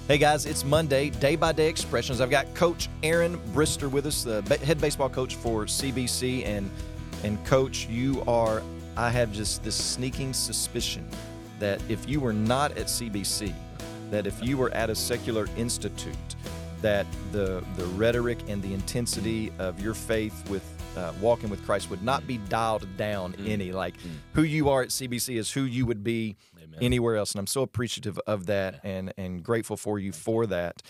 Hey guys, it's Monday, Day by Day Expressions. I've got Coach Aaron Brister with us, the head baseball coach for CBC. And Coach, I have just this sneaking suspicion that if you were not at CBC, that if you were at a secular institute, that the rhetoric and the intensity of your faith with walking with Christ would not be dialed down any. Like who you are at CBC is who you would be anywhere else. And I'm so appreciative of that and grateful for you for that.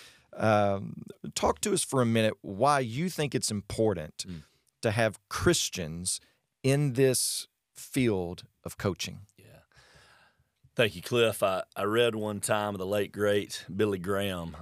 Talk to us for a minute why you think it's important to have Christians in this field of coaching. Yeah. Thank you, Cliff. I read one time of the late, great Billy Graham.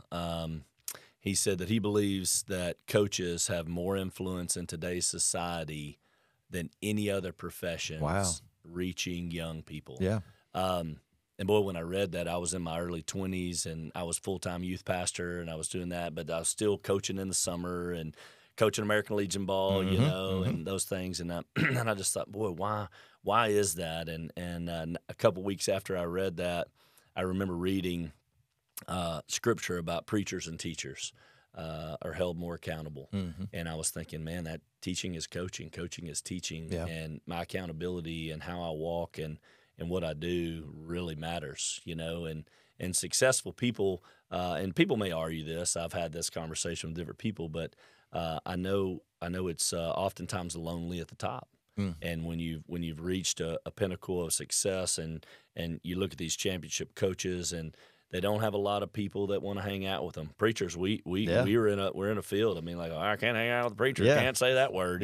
He said that he believes that coaches have more influence in today's society than any other profession reaching young people. Yeah. And boy, when I read that, I was in my early 20s and I was full-time youth pastor and I was doing that, but I was still coaching in the summer and coaching American Legion ball, and those things. And I just thought, boy, why is that? And a couple weeks after I read that, I remember reading scripture about preachers and teachers are held more accountable. And I was thinking, man, that teaching is coaching, coaching is teaching, and my accountability and how I walk and what I do really matters, and successful people, and people may argue this. I've had this conversation with different people, but I know it's oftentimes lonely at the top. And when you've reached a pinnacle of success and you look at these championship coaches and they don't have a lot of people that want to hang out with them. Preachers, we're in a field. I mean, like, I can't hang out with the preacher. Can't say that word,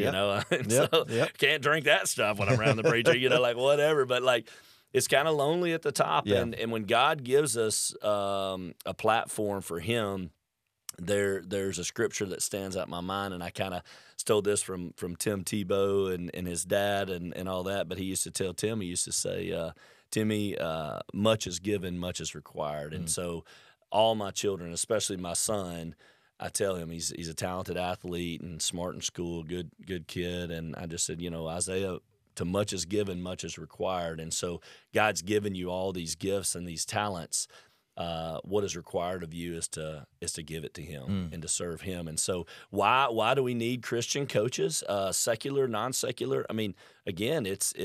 can't drink that stuff when I'm around the preacher, like whatever. But like, it's kind of lonely at the top. And when God gives us a platform for Him, there's a scripture that stands out in my mind, and I kind of stole this from Tim Tebow and his dad and all that. But he used to tell Tim, he used to say, Timmy, much is given, much is required. And so all my children, especially my son, I tell him he's a talented athlete and smart in school, good kid. And I just said, Isaiah, to much is given, much is required. And so God's given you all these gifts and these talents. What is required of you is to give it to Him and to serve Him. And so why do we need Christian coaches, secular, non-secular? I mean, again, it's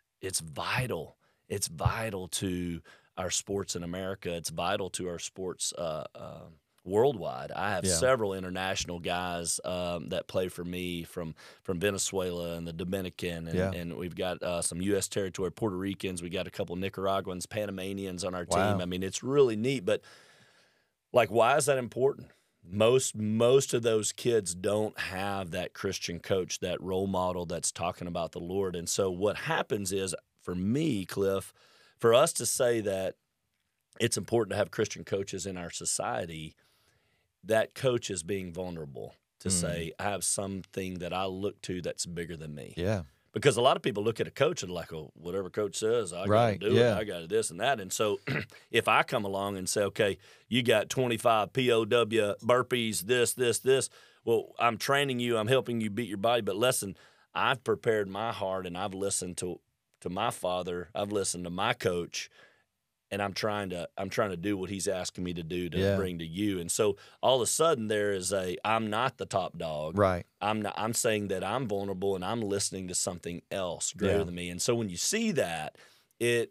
vital. It's vital to our sports in America. It's vital to our sports worldwide. I have several international guys that play for me from Venezuela and the Dominican, and we've got some U.S. territory, Puerto Ricans. We got a couple Nicaraguans, Panamanians on our team. I mean, it's really neat. But like, why is that important? Most of those kids don't have that Christian coach, that role model that's talking about the Lord. And so what happens is, for me, Cliff, for us to say that it's important to have Christian coaches in our society, that coach is being vulnerable to say, I have something that I look to that's bigger than me. Yeah. Because a lot of people look at a coach and like, oh, whatever coach says, I got to do it. I got to this and that. And so if I come along and say, okay, you got 25 POW burpees, this, well, I'm training you, I'm helping you beat your body. But listen, I've prepared my heart and I've listened to my father, I've listened to my coach, and I'm trying to do what he's asking me to do to bring to you. And so all of a sudden there is I'm not the top dog. Right. I'm saying that I'm vulnerable and I'm listening to something else greater than me. And so when you see that, it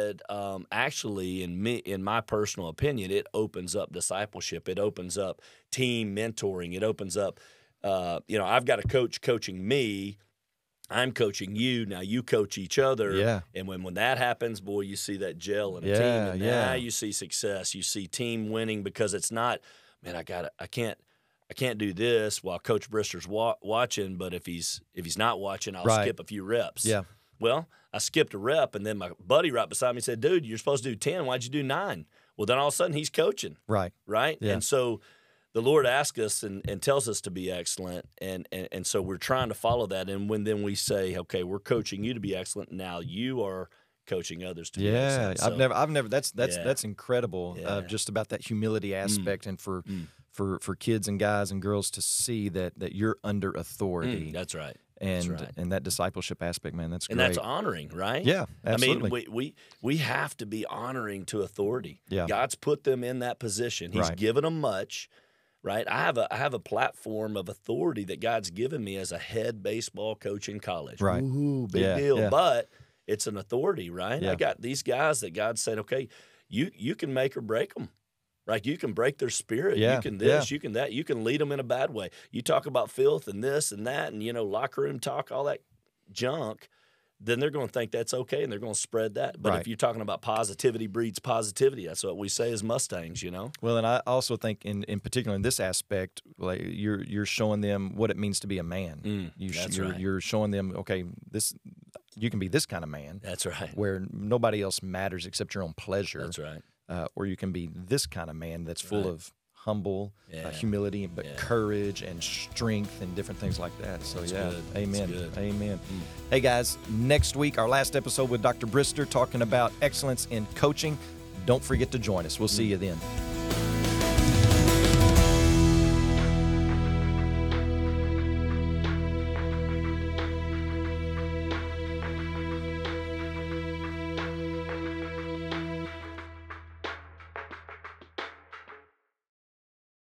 actually, in my personal opinion, it opens up discipleship. It opens up team mentoring. It opens up, I've got a coach coaching me. I'm coaching you. Now you coach each other. Yeah. And when that happens, boy, you see that gel in a team. And now you see success. You see team winning because it's not, man, I can't do this while Coach Brister's watching, but if he's not watching, I'll skip a few reps. Yeah. Well, I skipped a rep, and then my buddy right beside me said, dude, you're supposed to do 10. Why'd you do 9? Well, then all of a sudden he's coaching. Right. Yeah. And so the Lord asks us and tells us to be excellent, and so we're trying to follow that. And then we say, okay, we're coaching you to be excellent. Now you are coaching others to be excellent. So, I've never. That's incredible. Just about that humility aspect, and for kids and guys and girls to see that you're under authority. That's right. and right. and that discipleship aspect, man, that's And great. that's honoring, right? Yeah, absolutely. I mean, we have to be honoring to authority. Yeah. God's put them in that position. He's Right. given them much, right? I have a platform of authority that God's given me as a head baseball coach in college. Right. Woo, big Yeah, deal. yeah. But it's an authority, right? Yeah. I got these guys that God said, okay, you can make or break them. Right, you can break their spirit. Yeah, You can this, you can that. You can lead them in a bad way. You talk about filth and this and that, and locker room talk, all that junk. Then they're going to think that's okay, and they're going to spread that. But Right. if you're talking about positivity breeds positivity, that's what we say as Mustangs. Well, and I also think in particular in this aspect, like you're showing them what it means to be a man. That's you're, right. you're showing them, okay, you can be this kind of man That's right. where nobody else matters except your own pleasure. That's right. Or you can be this kind of man that's full Right. of humble Yeah. humility, but Yeah. courage and strength and different things like that. So That's yeah, good. amen, That's good. amen. Hey guys, next week our last episode with Dr. Brister talking about excellence in coaching. Don't forget to join us. We'll see you then.